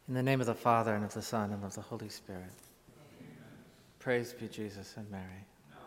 In the name of the Father, and of the Son, and of the Holy Spirit. Amen. Praise be Jesus and Mary.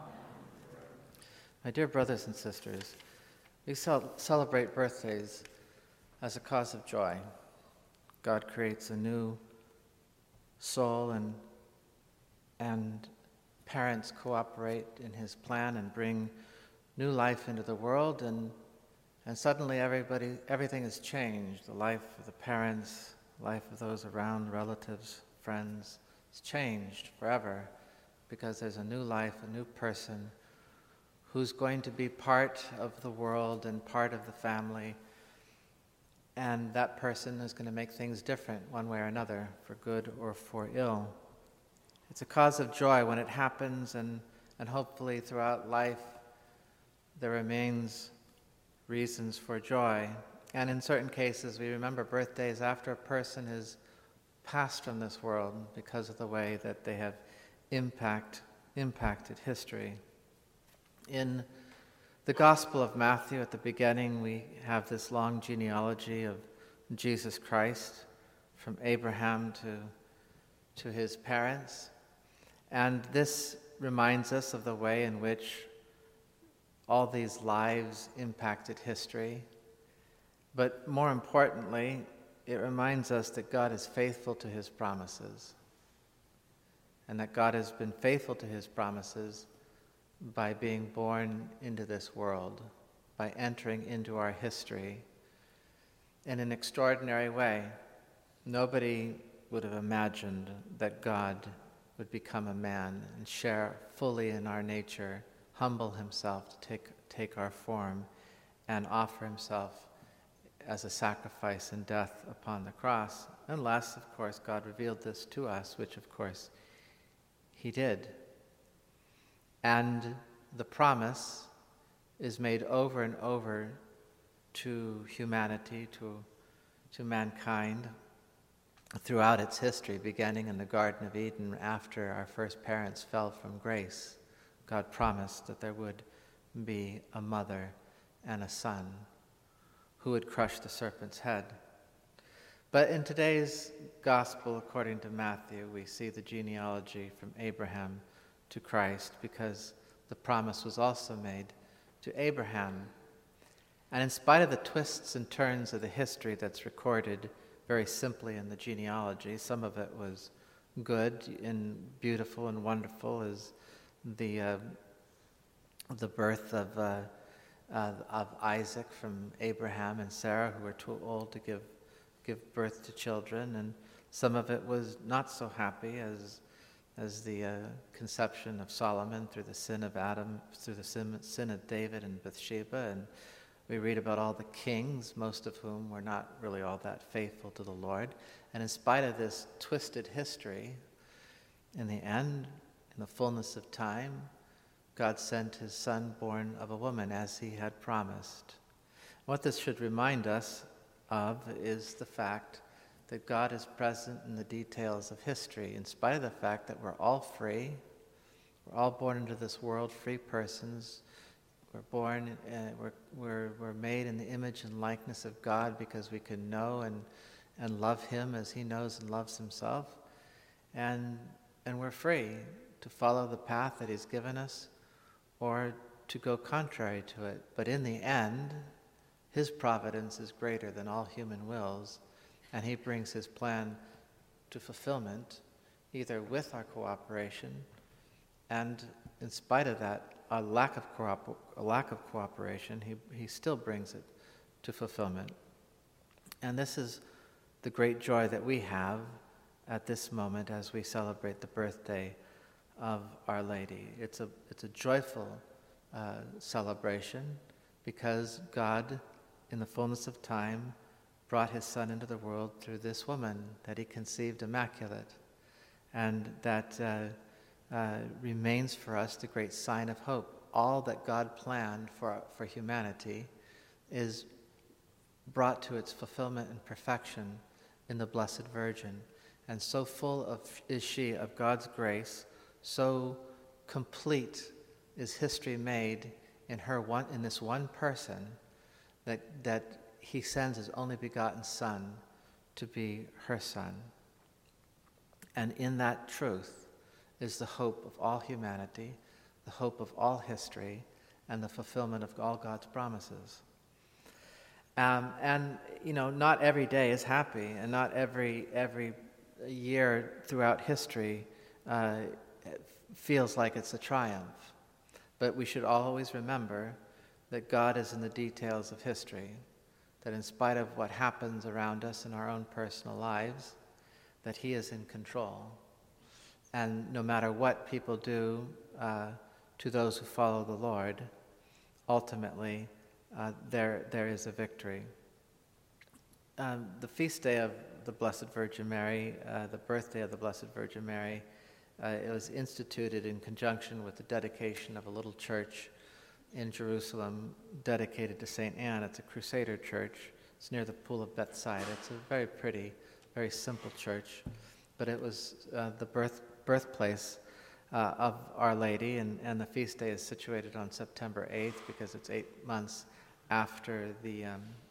My dear brothers and sisters, we celebrate birthdays as a cause of joy. God creates a new soul, and parents cooperate in his plan and bring new life into the world, and suddenly everything has changed. The life of the parents, life of those around, relatives, friends, has changed forever because there's a new life, a new person who's going to be part of the world and part of the family, and that person is going to make things different one way or another, for good or for ill. It's a cause of joy when it happens, and hopefully throughout life there remains reasons for joy. And in certain cases, we remember birthdays after a person has passed from this world because of the way that they have impacted history. In the Gospel of Matthew, at the beginning, we have this long genealogy of Jesus Christ from Abraham to his parents. And this reminds us of the way in which all these lives impacted history. But more importantly, it reminds us that God is faithful to his promises, and that God has been faithful to his promises by being born into this world, by entering into our history in an extraordinary way. Nobody would have imagined that God would become a man and share fully in our nature, humble himself to take our form, and offer himself as a sacrifice and death upon the cross, unless, of course, God revealed this to us, which, of course, he did. And the promise is made over and over to humanity, to mankind, throughout its history, beginning in the Garden of Eden after our first parents fell from grace. God promised that there would be a mother and a son who would crush the serpent's head. But in today's gospel, according to Matthew, we see the genealogy from Abraham to Christ, because the promise was also made to Abraham. And in spite of the twists and turns of the history that's recorded very simply in the genealogy, some of it was good and beautiful and wonderful, as the birth of Isaac from Abraham and Sarah, who were too old to give birth to children, and some of it was not so happy, as the conception of Solomon through the sin of Adam, through the sin of David and Bathsheba. And we read about all the kings, most of whom were not really all that faithful to the Lord. And in spite of this twisted history, in the end, in the fullness of time, God sent his son born of a woman, as he had promised. What this should remind us of is the fact that God is present in the details of history, in spite of the fact that we're all free. We're all born into this world free persons. We're born, we're made in the image and likeness of God because we can know and love him as he knows and loves himself. And we're free to follow the path that he's given us, or to go contrary to it. But in the end, his providence is greater than all human wills, and he brings his plan to fulfillment, either with our cooperation, and in spite of that, a lack of cooperation, he still brings it to fulfillment. And this is the great joy that we have at this moment as we celebrate the birthday of Our Lady. It's a joyful celebration, because God, in the fullness of time, brought his son into the world through this woman that he conceived immaculate, and that remains for us the great sign of hope. All that God planned for humanity is brought to its fulfillment and perfection in the Blessed Virgin. And so full is she of God's grace, so complete is history made in this one person, that he sends his only begotten Son to be her Son. And in that truth is the hope of all humanity, the hope of all history, and the fulfillment of all God's promises. And not every day is happy, and not every year throughout history feels like it's a triumph. But we should always remember that God is in the details of history, that in spite of what happens around us in our own personal lives, that He is in control. And no matter what people do to those who follow the Lord, ultimately there is a victory. The feast day of the Blessed Virgin Mary, the birthday of the Blessed Virgin Mary, it was instituted in conjunction with the dedication of a little church in Jerusalem dedicated to St. Anne. It's a Crusader church. It's near the Pool of Bethsaida. It's a very pretty, very simple church, but it was the birthplace of Our Lady, and the feast day is situated on September 8th because it's 8 months after the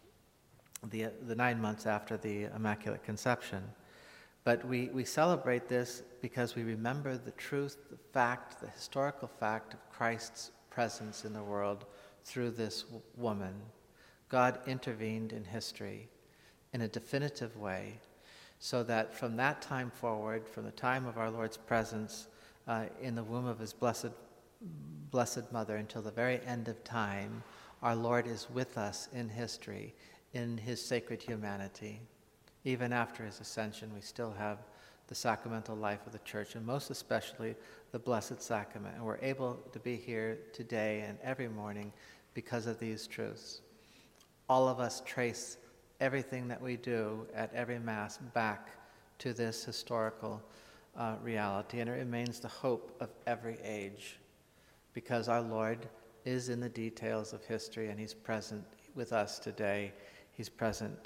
9 months after the Immaculate Conception. But we celebrate this because we remember the truth, the fact, the historical fact of Christ's presence in the world through this woman. God intervened in history in a definitive way, so that from that time forward, from the time of our Lord's presence in the womb of His blessed Mother until the very end of time, our Lord is with us in history, in His sacred humanity. Even after His ascension, we still have the sacramental life of the Church, and most especially the Blessed Sacrament. And we're able to be here today and every morning because of these truths. All of us trace everything that we do at every Mass back to this historical reality, and it remains the hope of every age, because our Lord is in the details of history, and He's present with us today. He's present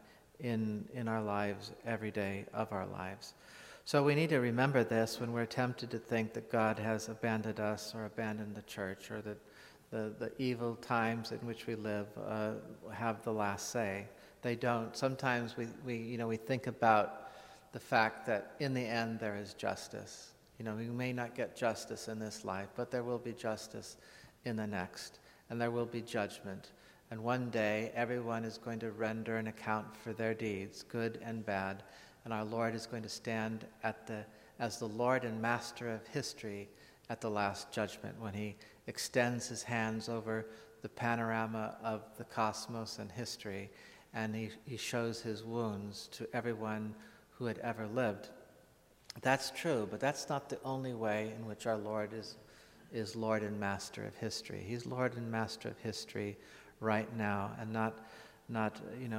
in our lives every day of our lives. So we need to remember this when we're tempted to think that God has abandoned us or abandoned the Church, or that the evil times in which we live have the last say. They don't. Sometimes we think about the fact that in the end there is justice. We may not get justice in this life, but there will be justice in the next, and there will be judgment. And one day everyone is going to render an account for their deeds, good and bad, and our Lord is going to stand as the Lord and Master of history at the last judgment, when He extends His hands over the panorama of the cosmos and history, and he shows His wounds to everyone who had ever lived. That's true, but that's not the only way in which our Lord is Lord and Master of history. He's Lord and Master of history right now, and not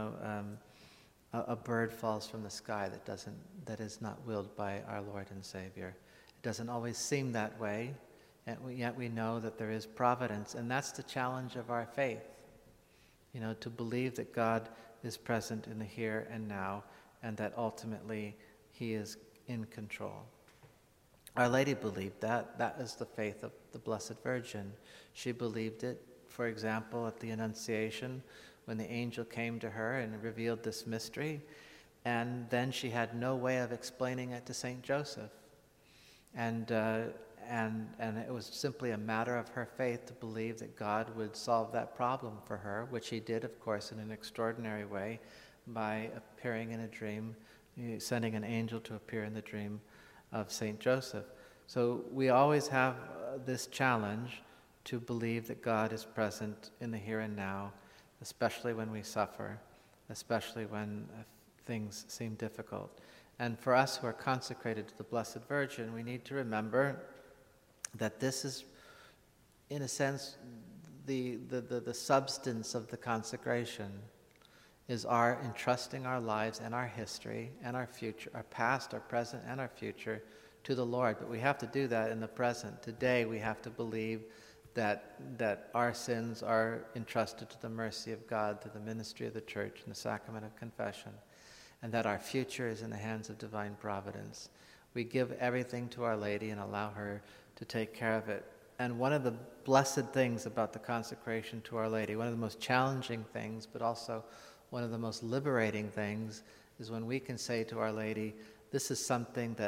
a bird falls from the sky that is not willed by our Lord and Savior. It doesn't always seem that way, and yet we know that there is providence, and that's the challenge of our faith. To believe that God is present in the here and now, and that ultimately He is in control. Our Lady believed that. That is the faith of the Blessed Virgin. She believed it, for example, at the Annunciation, when the angel came to her and revealed this mystery, and then she had no way of explaining it to Saint Joseph. And it was simply a matter of her faith to believe that God would solve that problem for her, which He did, of course, in an extraordinary way, by appearing in a dream, sending an angel to appear in the dream of Saint Joseph. So we always have this challenge to believe that God is present in the here and now, especially when we suffer, especially when things seem difficult. And for us who are consecrated to the Blessed Virgin, we need to remember that this is, in a sense, the substance of the consecration is our entrusting our lives and our history and our future, our past, our present, and our future to the Lord. But we have to do that in the present. Today we have to believe that our sins are entrusted to the mercy of God, to the ministry of the Church and the sacrament of confession, and that our future is in the hands of divine providence. We give everything to Our Lady and allow her to take care of it. And one of the blessed things about the consecration to Our Lady, one of the most challenging things, but also one of the most liberating things, is when we can say to Our Lady, this is something that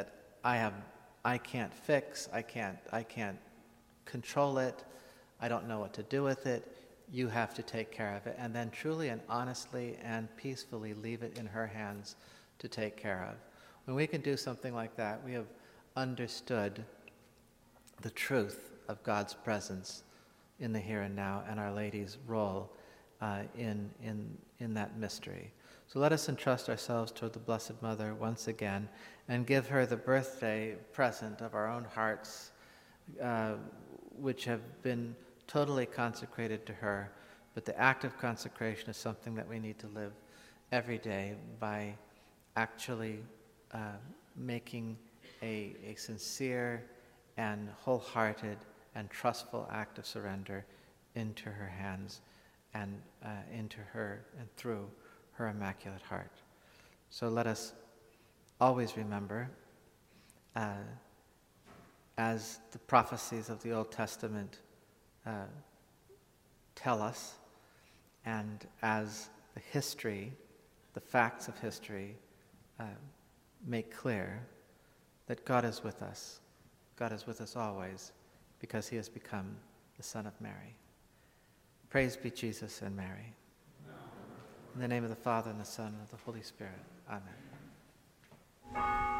I can't fix, I can't control it, I don't know what to do with it, you have to take care of it. And then truly and honestly and peacefully leave it in her hands to take care of. When we can do something like that, we have understood the truth of God's presence in the here and now and Our Lady's role in that mystery. So let us entrust ourselves toward the Blessed Mother once again and give her the birthday present of our own hearts, which have been totally consecrated to her. But the act of consecration is something that we need to live every day by actually making a sincere and wholehearted and trustful act of surrender into her hands and into her and through her Immaculate Heart. So let us always remember, as the prophecies of the Old Testament tell us, and as the history, the facts of history make clear, that God is with us. God is with us always, because He has become the Son of Mary. Praise be Jesus and Mary. In the name of the Father, and the Son, and of the Holy Spirit. Amen.